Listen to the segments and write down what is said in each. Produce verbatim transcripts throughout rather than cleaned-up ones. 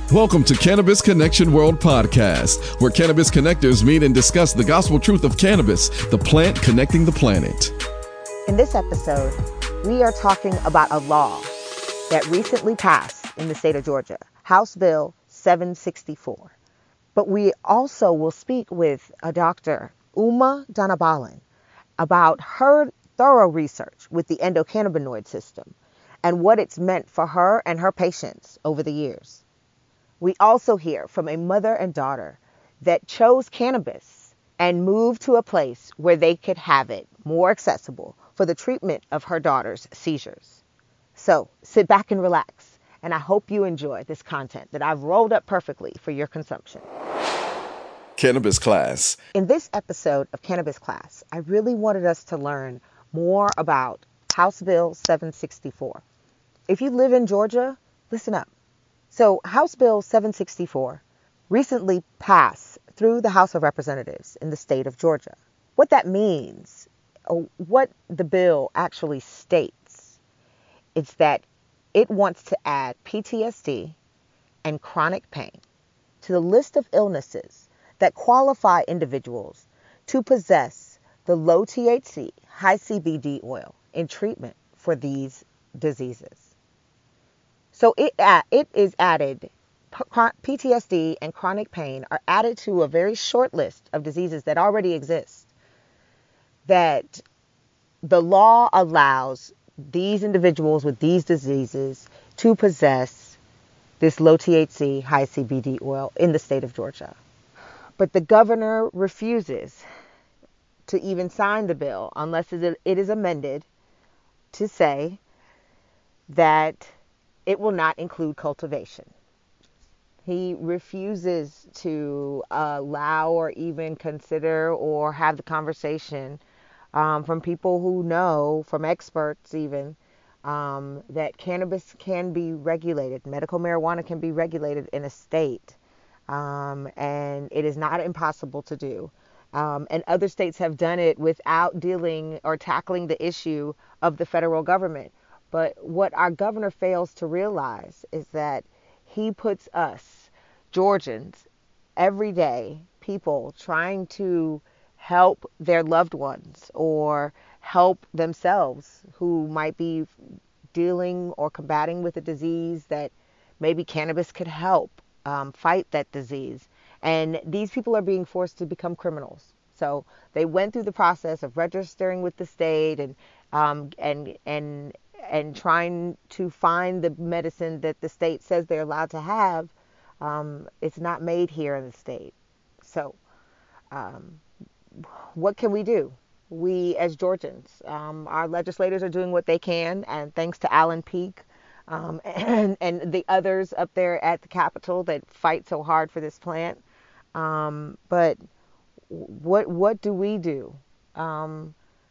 Welcome to Cannabis Connection World Podcast, where cannabis connectors meet and discuss the gospel truth of cannabis, the plant connecting the planet. In this episode, we are talking about a law that recently passed in the state of Georgia, House Bill seven sixty-four. But we also will speak with a doctor, Uma Dhanabalan, about her thorough research with the endocannabinoid system and what it's meant for her and her patients over the years. We also hear from a mother and daughter that chose cannabis and moved to a place where they could have it more accessible for the treatment of her daughter's seizures. So sit back and relax, and I hope you enjoy this content that I've rolled up perfectly for your consumption. Cannabis Class. In this episode of Cannabis Class, I really wanted us to learn more about House Bill seven sixty-four. If you live in Georgia, listen up. So House Bill seven sixty-four recently passed through the House of Representatives in the state of Georgia. What that means, or what the bill actually states, is that it wants to add P T S D and chronic pain to the list of illnesses that qualify individuals to possess the low T H C, high C B D oil in treatment for these diseases. So it it is added, P T S D and chronic pain are added to a very short list of diseases that already exist, that the law allows these individuals with these diseases to possess this low T H C, high C B D oil in the state of Georgia. But the governor refuses to even sign the bill unless it is amended to say that it will not include cultivation. He refuses to allow or even consider or have the conversation um, from people who know, from experts even, um, that cannabis can be regulated. Medical marijuana can be regulated in a state. Um, and it is not impossible to do. Um, and other states have done it without dealing or tackling the issue of the federal government. But what our governor fails to realize is that he puts us, Georgians, everyday people trying to help their loved ones or help themselves who might be dealing or combating with a disease that maybe cannabis could help um, fight that disease. And these people are being forced to become criminals. So they went through the process of registering with the state and um, and and and trying to find the medicine that the state says they're allowed to have. Um, it's not made here in the state. So um, what can we do? We, as Georgians, um, our legislators are doing what they can, and thanks to Alan Peake um, and, and the others up there at the Capitol that fight so hard for this plant. Um, but what what do we do? Um,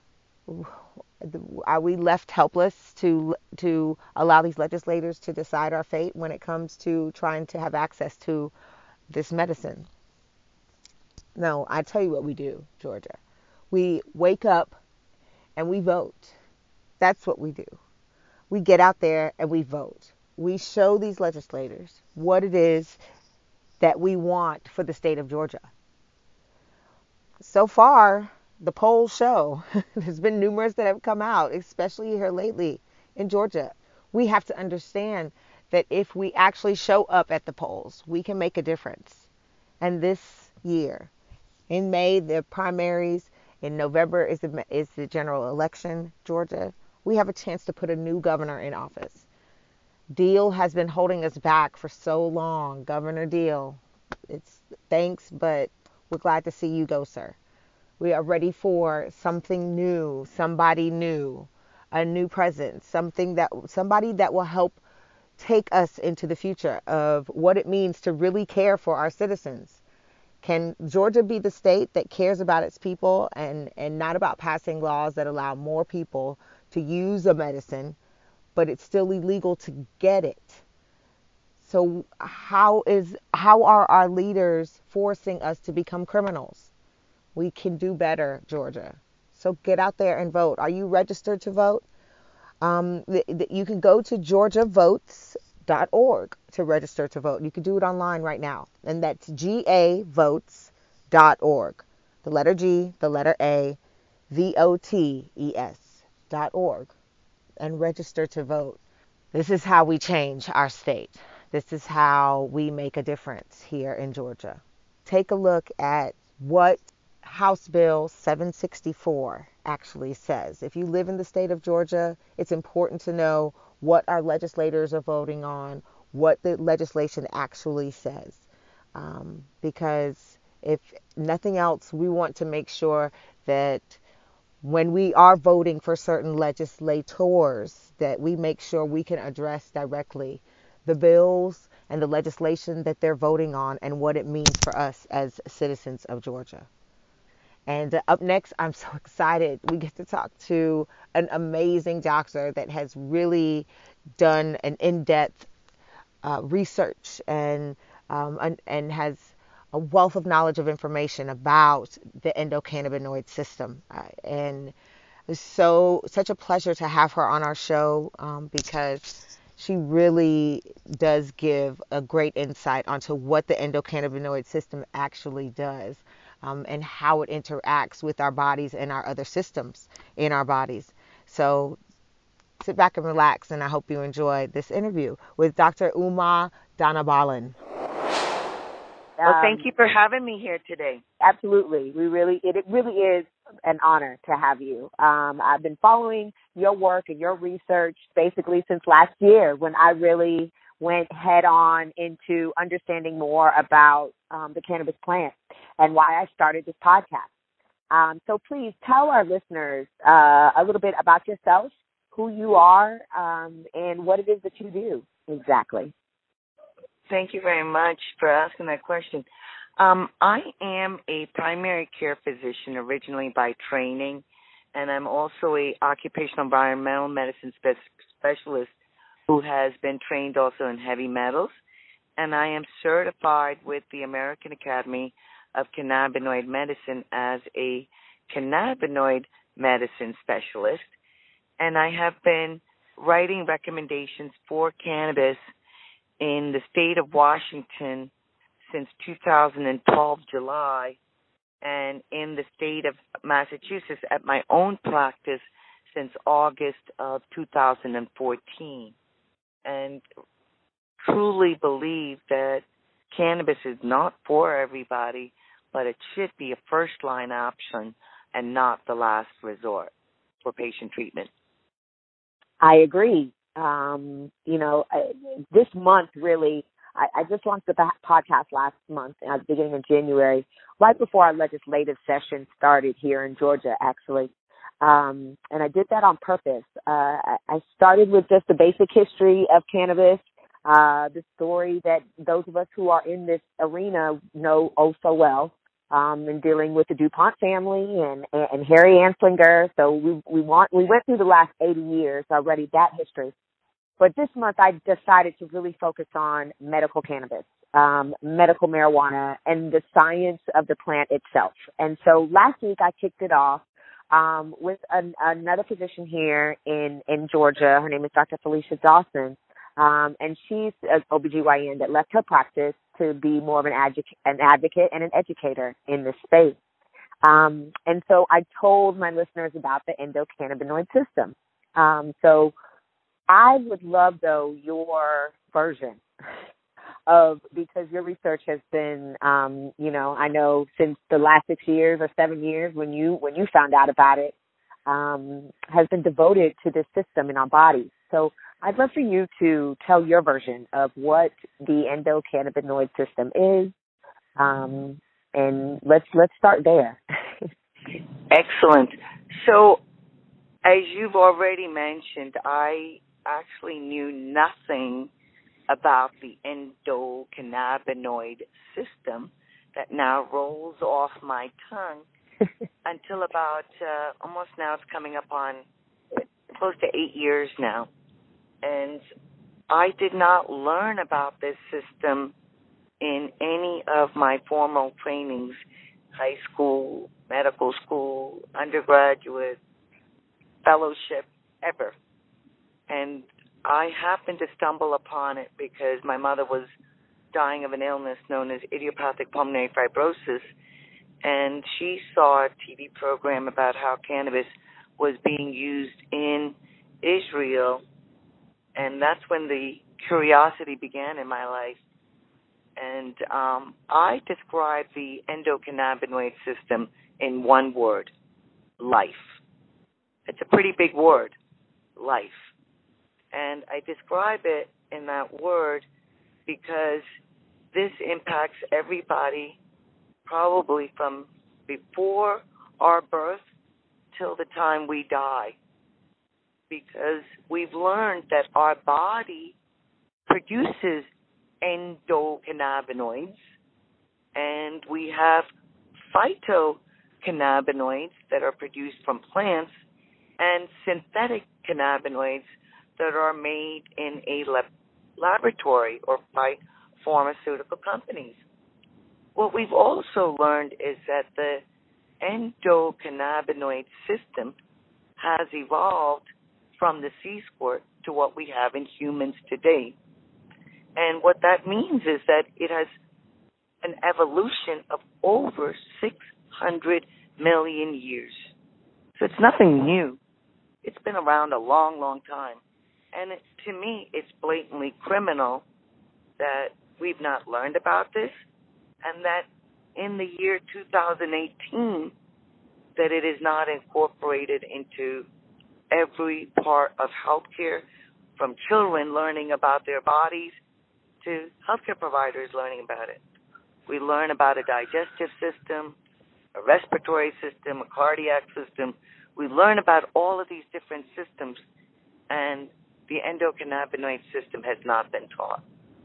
Are we left helpless to to allow these legislators to decide our fate when it comes to trying to have access to this medicine? No, I tell you what we do, Georgia. We wake up and we vote. That's what we do. We get out there and we vote. We show these legislators what it is that we want for the state of Georgia. So far, the polls show, there's been numerous that have come out, especially here lately in Georgia. We have to understand that if we actually show up at the polls, we can make a difference. And this year, in May, the primaries, in November is the, is the general election, Georgia, we have a chance to put a new governor in office. Deal has been holding us back for so long. Governor Deal, it's thanks, but we're glad to see you go, sir. We are ready for something new, somebody new, a new presence, something that somebody that will help take us into the future of what it means to really care for our citizens. Can Georgia be the state that cares about its people and, and not about passing laws that allow more people to use a medicine, but it's still illegal to get it? So how is how are our leaders forcing us to become criminals? We can do better, Georgia. So get out there and vote. Are you registered to vote? Um, th- th- you can go to georgia votes dot org to register to vote. You can do it online right now, and that's G A votes dot org. The letter G, the letter A, V O T E S dot org, and register to vote. This is how we change our state. This is how we make a difference here in Georgia. Take a look at what House Bill seven sixty-four actually says. If you live in the state of Georgia, it's important to know what our legislators are voting on, what the legislation actually says. Um, because if nothing else, we want to make sure that when we are voting for certain legislators, that we make sure we can address directly the bills and the legislation that they're voting on and what it means for us as citizens of Georgia. And uh, up next, I'm so excited. We get to talk to an amazing doctor that has really done an in-depth uh, research and, um, and and has a wealth of knowledge of information about the endocannabinoid system. Uh, and it's so such a pleasure to have her on our show um, because she really does give a great insight onto what the endocannabinoid system actually does, um, and how it interacts with our bodies and our other systems in our bodies. So sit back and relax, and I hope you enjoy this interview with Doctor Uma Dhanabalan. Well, thank you for having me here today. Absolutely. We really, it, it really is an honor to have you. Um, I've been following your work and your research basically since last year when I really went head on into understanding more about um, the cannabis plant and why I started this podcast. Um, so please tell our listeners uh, a little bit about yourself, who you are, um, and what it is that you do exactly. Thank you very much for asking that question. Um, I am a primary care physician originally by training, and I'm also a occupational environmental medicine spe- specialist who has been trained also in heavy metals, and I am certified with the American Academy of Cannabinoid Medicine as a cannabinoid medicine specialist, and I have been writing recommendations for cannabis in the state of Washington since two thousand twelve, July, and in the state of Massachusetts at my own practice since August of two thousand fourteen, and truly believe that cannabis is not for everybody, but it should be a first-line option and not the last resort for patient treatment. I agree. Um, you know, this month really, I, I just launched the podcast last month at the beginning of January, right before our legislative session started here in Georgia, actually. Um, and I did that on purpose. Uh, I started with just the basic history of cannabis, uh, the story that those of us who are in this arena know oh so well, um, in dealing with the DuPont family and, and Harry Anslinger. So we, we want, we went through the last eighty years already, that history. But this month I decided to really focus on medical cannabis, um, medical marijuana, and the science of the plant itself. And so last week I kicked it off um, with an, another physician here in, in Georgia. Her name is Doctor Felicia Dawson, um, and she's an O B G Y N that left her practice to be more of an, advocate, an advocate and an educator in this space. Um, and so I told my listeners about the endocannabinoid system. Um, so I would love, though, your version of, because your research has been, um, you know, I know since the last six years or seven years when you when you found out about it, um, has been devoted to this system in our bodies. So I'd love for you to tell your version of what the endocannabinoid system is, um, and let's let's start there. Excellent. So, as you've already mentioned, I actually knew nothing about the endocannabinoid system that now rolls off my tongue until about uh, almost now it's coming up on close to eight years now. And I did not learn about this system in any of my formal trainings, high school, medical school, undergraduate, fellowship, ever. And I happened to stumble upon it because my mother was dying of an illness known as idiopathic pulmonary fibrosis, and she saw a T V program about how cannabis was being used in Israel, and that's when the curiosity began in my life. And um, I describe the endocannabinoid system in one word: life. It's a pretty big word, life. And I describe it in that word because this impacts everybody probably from before our birth till the time we die. Because we've learned that our body produces endocannabinoids, and we have phytocannabinoids that are produced from plants and synthetic cannabinoids that are made in a lab- laboratory or by pharmaceutical companies. What we've also learned is that the endocannabinoid system has evolved from the sea squirt to what we have in humans today. And what that means is that it has an evolution of over six hundred million years. So it's nothing new. It's been around a long, long time. And it, to me, it's blatantly criminal that we've not learned about this, and that in the year two thousand eighteen, that it is not incorporated into every part of healthcare, from children learning about their bodies to healthcare providers learning about it. We learn about a digestive system, a respiratory system, a cardiac system. We learn about all of these different systems, and the endocannabinoid system has not been taught.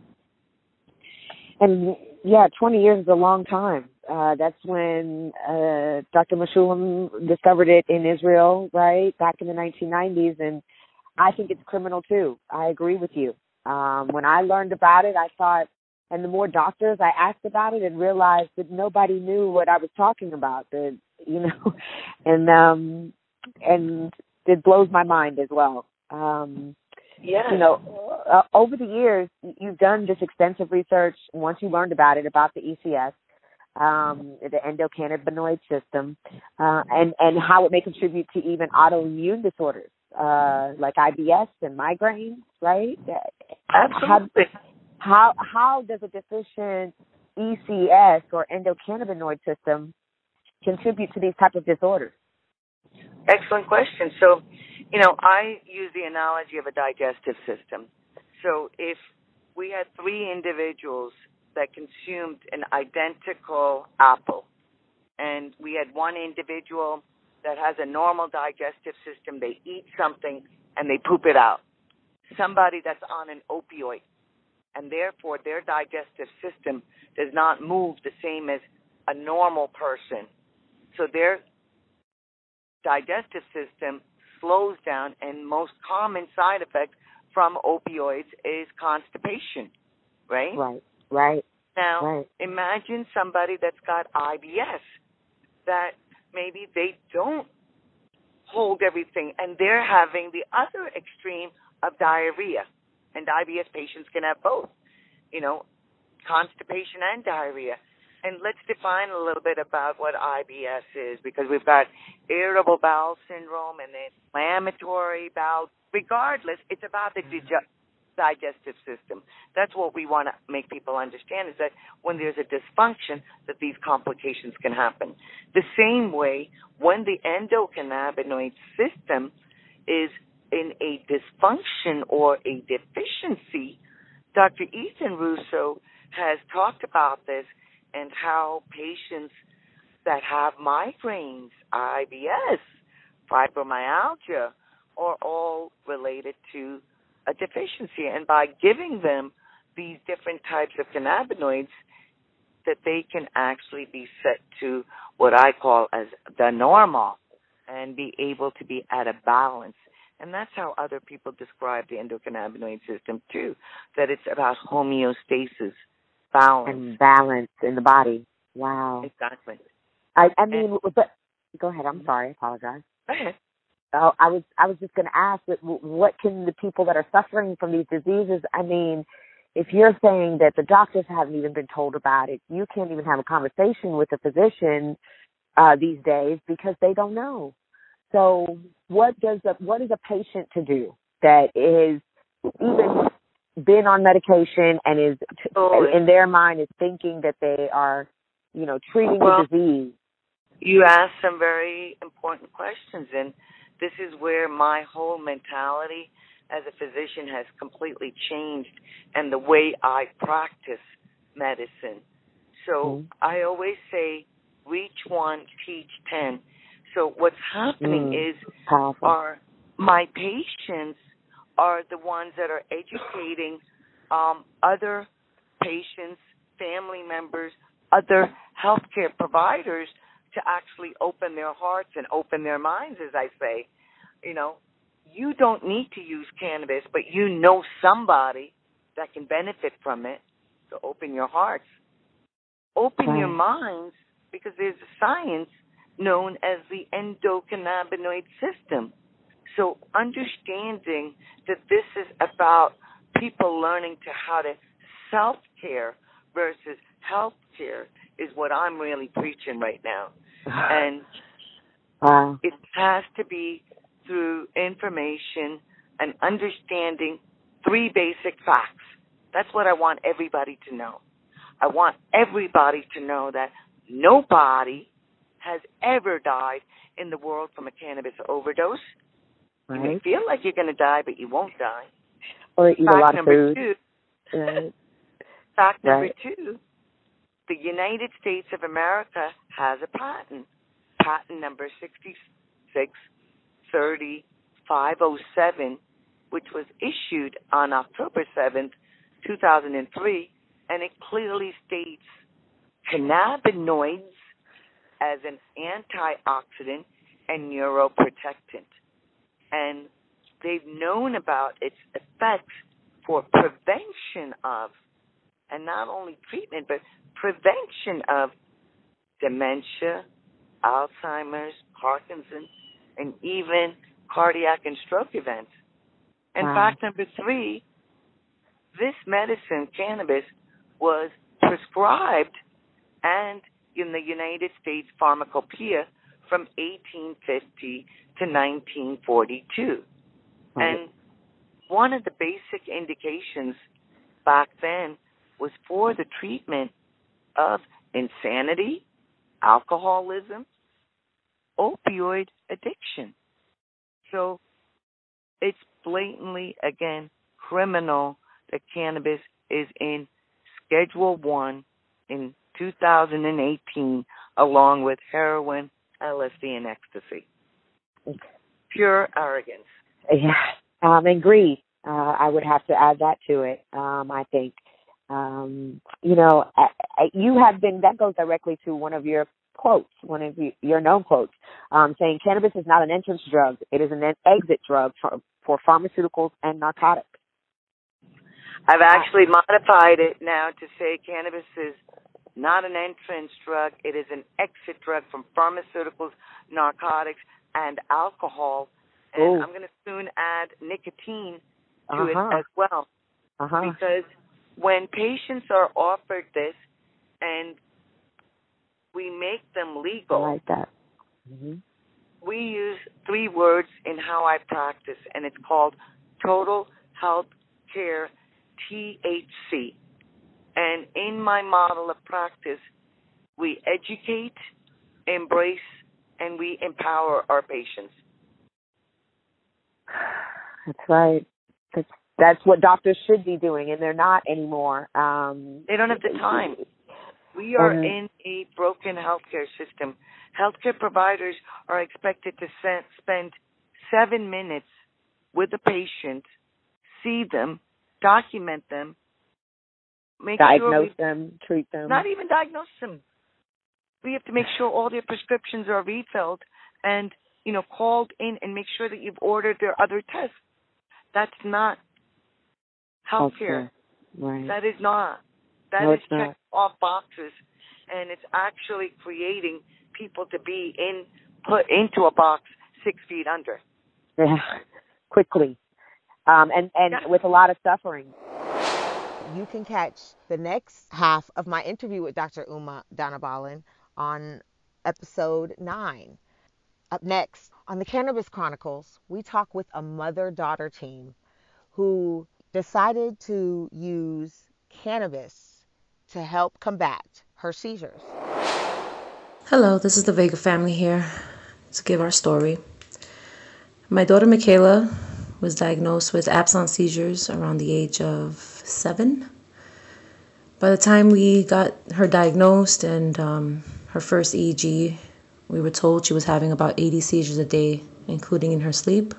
And yeah, twenty years is a long time. Uh, that's when uh, Doctor Meshulam discovered it in Israel, right, back in the nineteen nineties. And I think it's criminal too. I agree with you. Um, when I learned about it, I thought, and the more doctors I asked about it and realized that nobody knew what I was talking about, that, you know, and, um, and it blows my mind as well. Um, Yes. You know, uh, over the years, you've done this extensive research. Once you learned about it, about the E C S, um, the endocannabinoid system, uh, and, and how it may contribute to even autoimmune disorders, uh, like I B S and migraines, right? Absolutely. How, how, how does a deficient E C S or endocannabinoid system contribute to these type of disorders? Excellent question. So, you know, I use the analogy of a digestive system. So if we had three individuals that consumed an identical apple, and we had one individual that has a normal digestive system, they eat something and they poop it out. Somebody that's on an opioid, and therefore their digestive system does not move the same as a normal person. So their digestive system slows down, and most common side effect from opioids is constipation, right? Right, right. Now, right. imagine somebody that's got I B S, that maybe they don't hold everything, and they're having the other extreme of diarrhea. And I B S patients can have both, you know, constipation and diarrhea. And let's define a little bit about what I B S is, because we've got irritable bowel syndrome and then inflammatory bowel. Regardless, it's about the dig- digestive system. That's what we want to make people understand, is that when there's a dysfunction, that these complications can happen. The same way, when the endocannabinoid system is in a dysfunction or a deficiency, Doctor Ethan Russo has talked about this, and how patients that have migraines, I B S, fibromyalgia, are all related to a deficiency. And by giving them these different types of cannabinoids, that they can actually be set to what I call as the normal and be able to be at a balance. And that's how other people describe the endocannabinoid system too, that it's about homeostasis. Balance. And balance in the body. Wow. Exactly. I, I mean, and, but go ahead. I'm sorry. I apologize. Go ahead. uh, I was I was just going to ask, what, what can the people that are suffering from these diseases? I mean, if you're saying that the doctors haven't even been told about it, you can't even have a conversation with a physician uh, these days because they don't know. So, what does a, what is a patient to do that is even been on medication and is oh, in their mind is thinking that they are, you know, treating well, a disease? You asked some very important questions, and this is where my whole mentality as a physician has completely changed, and the way I practice medicine. So Mm-hmm. I always say, reach one, teach ten. So what's happening Mm, is powerful. are my patients are the ones that are educating um, other patients, family members, other healthcare providers to actually open their hearts and open their minds, as I say. You know, you don't need to use cannabis, but you know somebody that can benefit from it. So open your hearts. Open Right. your minds, because there's a science known as the endocannabinoid system. So understanding that this is about people learning to how to self-care versus health-care is what I'm really preaching right now. And wow. it has to be through information and understanding three basic facts. That's what I want everybody to know. I want everybody to know that nobody has ever died in the world from a cannabis overdose. Right. You may feel like you're going to die, but you won't die. Or eat fact a lot of number food. Two, right. fact number right. two, the United States of America has a patent. Patent number sixty-six thirty five oh seven, which was issued on October seventh, two thousand three, and it clearly states cannabinoids as an antioxidant and neuroprotectant. And they've known about its effects for prevention of, and not only treatment, but prevention of dementia, Alzheimer's, Parkinson's, and even cardiac and stroke events. And wow. fact number three, this medicine, cannabis, was prescribed and in the United States Pharmacopoeia from eighteen fifty to nineteen forty-two. Right. And one of the basic indications back then was for the treatment of insanity, alcoholism, opioid addiction. So it's blatantly, again, criminal that cannabis is in Schedule One in two thousand eighteen, along with heroin, L S D, and ecstasy. Pure arrogance. Yeah, um, and greed. Uh, I would have to add that to it. Um, I think, um, you know, I, I, you have been. That goes directly to one of your quotes, one of you, your known quotes, um, saying cannabis is not an entrance drug; it is an exit drug for for pharmaceuticals and narcotics. I've actually modified it now to say cannabis is not an entrance drug. It is an exit drug from pharmaceuticals, narcotics, and alcohol. And Ooh. I'm going to soon add nicotine to uh-huh. it as well. Uh-huh. Because when patients are offered this and we make them legal, I like that. Mm-hmm. we use three words in how I practice, and it's called Total Health Care T H C. And in my model of practice, we educate, embrace, and we empower our patients. That's right. That's, that's what doctors should be doing, and they're not anymore. Um, they don't have the time. We are and, in a broken healthcare system. Healthcare providers are expected to send, spend seven minutes with a patient, see them, document them, make diagnose sure we, them, treat them. Not even diagnose them. We have to make sure all their prescriptions are refilled and, you know, called in and make sure that you've ordered their other tests. That's not healthcare. Right. That is not. That no, is checked not. Off boxes, and it's actually creating people to be in put into a box six feet under. quickly, um, and, and with a lot of suffering. You can catch the next half of my interview with Doctor Uma Dhanabalan on episode nine. Up next, on the Cannabis Chronicles, we talk with a mother-daughter team who decided to use cannabis to help combat her seizures. Hello, this is the Vega family here to give our story. My daughter Michaela was diagnosed with absence seizures around the age of seven. By the time we got her diagnosed and um, her first E E G, we were told she was having about eighty seizures a day, including in her sleep.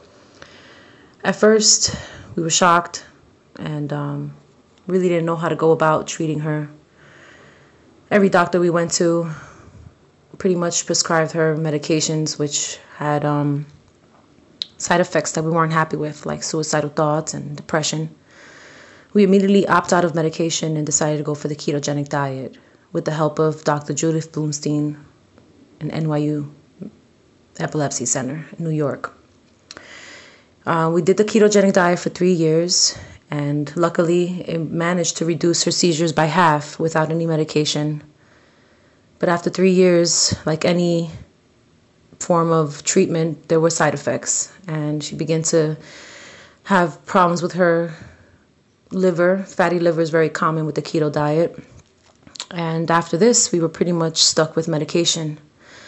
At first, we were shocked and um, really didn't know how to go about treating her. Every doctor we went to pretty much prescribed her medications which had um, side effects that we weren't happy with, like suicidal thoughts and depression. We immediately opted out of medication and decided to go for the ketogenic diet with the help of Doctor Judith Bloomstein in N Y U Epilepsy Center in New York. Uh, we did the ketogenic diet for three years, and luckily it managed to reduce her seizures by half without any medication. But after three years, like any form of treatment, there were side effects, and she began to have problems with her liver. Fatty liver is very common with the keto diet. And after this, we were pretty much stuck with medication.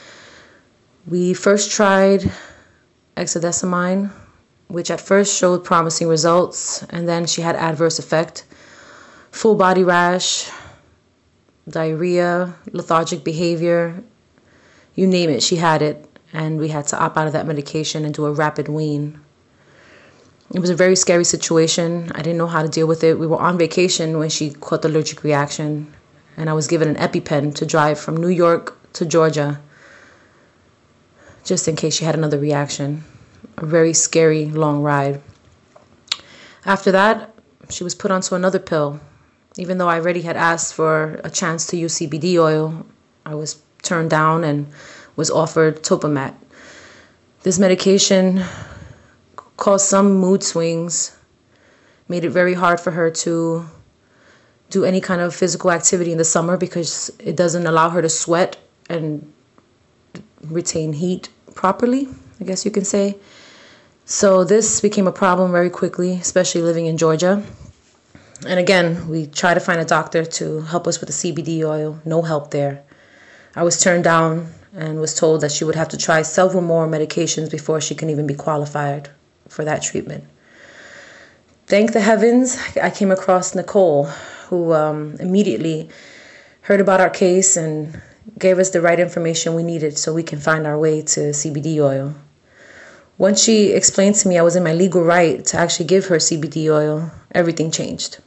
We first tried hexadesamine, which at first showed promising results, and then she had adverse effect. Full body rash, diarrhea, lethargic behavior, you name it, she had it, and we had to opt out of that medication and do a rapid wean. It was a very scary situation. I didn't know how to deal with it. We were on vacation when she caught the allergic reaction, and I was given an EpiPen to drive from New York to Georgia, just in case she had another reaction. A very scary, long ride. After that, she was put onto another pill. Even though I already had asked for a chance to use C B D oil, I was turned down and was offered Topomat. This medication caused some mood swings, made it very hard for her to do any kind of physical activity in the summer because it doesn't allow her to sweat and retain heat properly, I guess you can say. So this became a problem very quickly, especially living in Georgia. And again, we tried to find a doctor to help us with the C B D oil. No help there. I was turned down and was told that she would have to try several more medications before she can even be qualified for that treatment. Thank the heavens, I came across Nicole, who um, immediately heard about our case and gave us the right information we needed so we can find our way to C B D oil. Once she explained to me I was in my legal right to actually give her C B D oil, everything changed.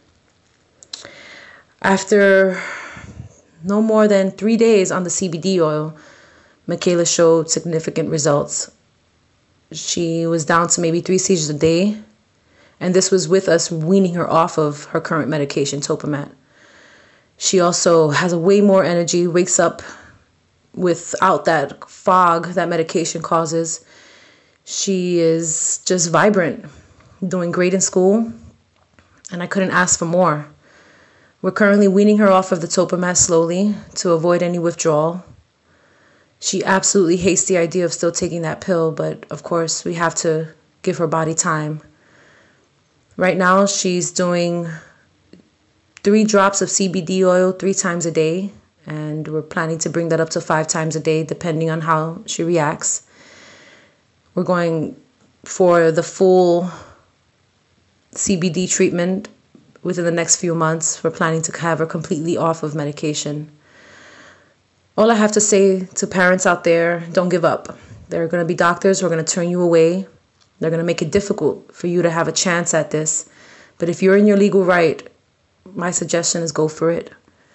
After no more than three days on the C B D oil, Michaela showed significant results. She was down to maybe three seizures a day, and this was with us weaning her off of her current medication, Topomat. She also has a way more energy, wakes up without that fog that medication causes. She is just vibrant, doing great in school, and I couldn't ask for more. We're currently weaning her off of the Topomat slowly to avoid any withdrawal. She absolutely hates the idea of still taking that pill, but of course we have to give her body time. Right now she's doing three drops of C B D oil three times a day, and we're planning to bring that up to five times a day depending on how she reacts. We're going for the full C B D treatment within the next few months. We're planning to have her completely off of medication. All I have to say to parents out there, don't give up. There are going to be doctors who are going to turn you away. They're going to make it difficult for you to have a chance at this. But if you're in your legal right, my suggestion is go for it.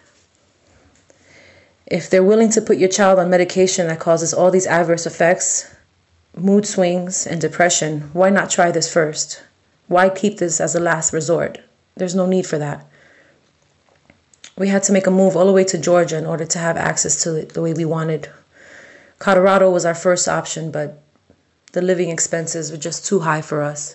If they're willing to put your child on medication that causes all these adverse effects, mood swings, and depression, why not try this first? Why keep this as a last resort? There's no need for that. We had to make a move all the way to Georgia in order to have access to it the way we wanted. Colorado was our first option, but the living expenses were just too high for us.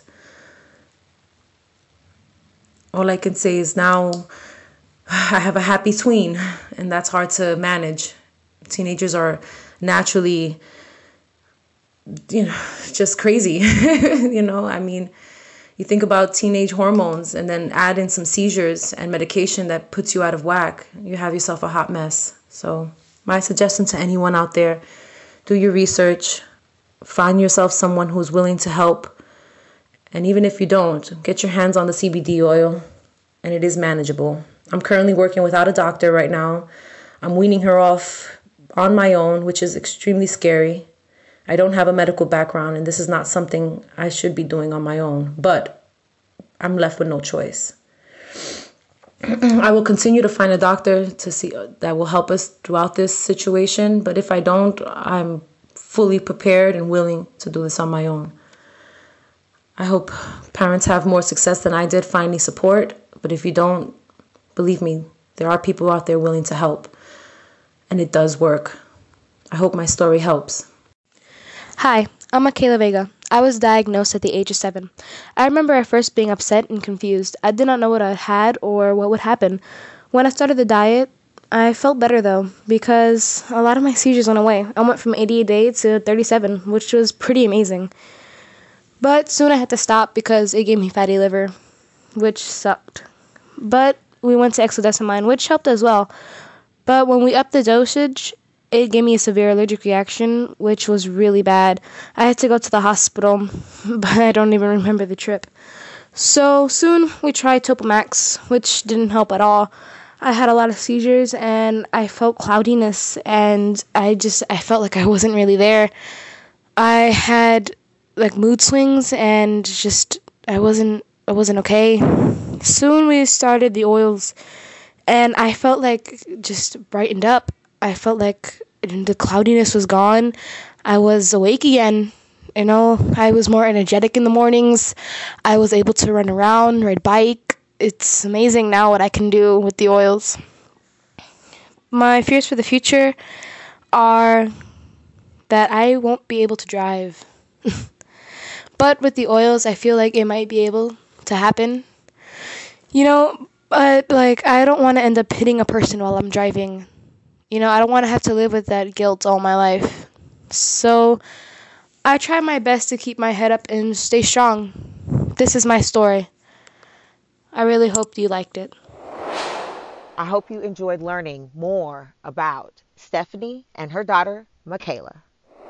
All I can say is now I have a happy tween, and that's hard to manage. Teenagers are naturally, you know, just crazy. You know, I mean, you think about teenage hormones and then add in some seizures and medication that puts you out of whack. You have yourself a hot mess. So my suggestion to anyone out there, do your research, find yourself someone who's willing to help. And even if you don't, get your hands on the C B D oil, and it is manageable. I'm currently working without a doctor right now. I'm weaning her off on my own, which is extremely scary. I don't have a medical background, and this is not something I should be doing on my own, but I'm left with no choice. I will continue to find a doctor to see that will help us throughout this situation, but if I don't, I'm fully prepared and willing to do this on my own. I hope parents have more success than I did finding support, but if you don't, believe me, there are people out there willing to help, and it does work. I hope my story helps. Hi, I'm Michaela Vega. I was diagnosed at the age of seven. I remember at first being upset and confused. I did not know what I had or what would happen. When I started the diet, I felt better though, because a lot of my seizures went away. I went from eighty a day to thirty-seven, which was pretty amazing. But soon I had to stop because it gave me fatty liver, which sucked. But we went to Exodesamine, which helped as well. But when we upped the dosage, it gave me a severe allergic reaction, which was really bad. I had to go to the hospital, but I don't even remember the trip. So soon we tried Topamax, which didn't help at all. I had a lot of seizures, and I felt cloudiness, and I just, I felt like I wasn't really there. I had, like, mood swings, and just, I wasn't, I wasn't okay. Soon we started the oils, and I felt like just brightened up. I felt like the cloudiness was gone. I was awake again. You know, I was more energetic in the mornings. I was able to run around, ride bike. It's amazing now what I can do with the oils. My fears for the future are that I won't be able to drive. But with the oils, I feel like it might be able to happen. You know, but like, I don't want to end up hitting a person while I'm driving. You know, I don't want to have to live with that guilt all my life. So I try my best to keep my head up and stay strong. This is my story. I really hope you liked it. I hope you enjoyed learning more about Stephanie and her daughter, Michaela.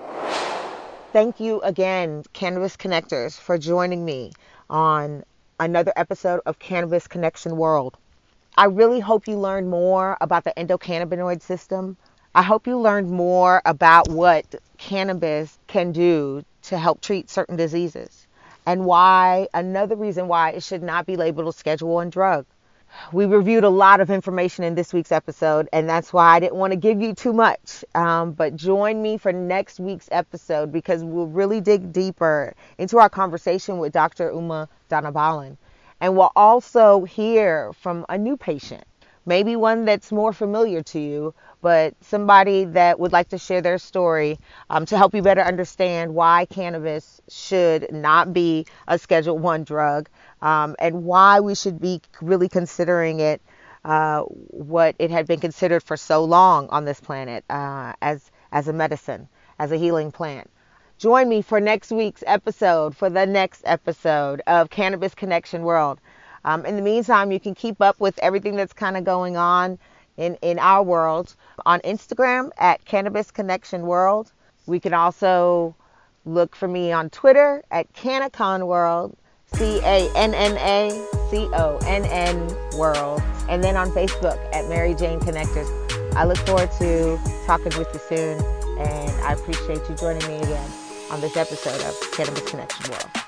Thank you again, Cannabis Connectors, for joining me on another episode of Cannabis Connection World. I really hope you learned more about the endocannabinoid system. I hope you learned more about what cannabis can do to help treat certain diseases, and why, another reason why it should not be labeled a Schedule one drug. We reviewed a lot of information in this week's episode, and that's why I didn't want to give you too much. Um, but join me for next week's episode, because we'll really dig deeper into our conversation with Doctor Uma Dhanabalan. And we'll also hear from a new patient, maybe one that's more familiar to you, but somebody that would like to share their story um, to help you better understand why cannabis should not be a Schedule one drug, um, and why we should be really considering it uh, what it had been considered for so long on this planet uh, as, as a medicine, as a healing plant. Join me for next week's episode, for the next episode of Cannabis Connection World. Um, in the meantime, you can keep up with everything that's kind of going on in, in our world on Instagram at Cannabis Connection World. We can also look for me on Twitter at Cannacon World, C A N N A C O N N World, and then on Facebook at Mary Jane Connectors. I look forward to talking with you soon, and I appreciate you joining me again on this episode of Cannabis Connection World.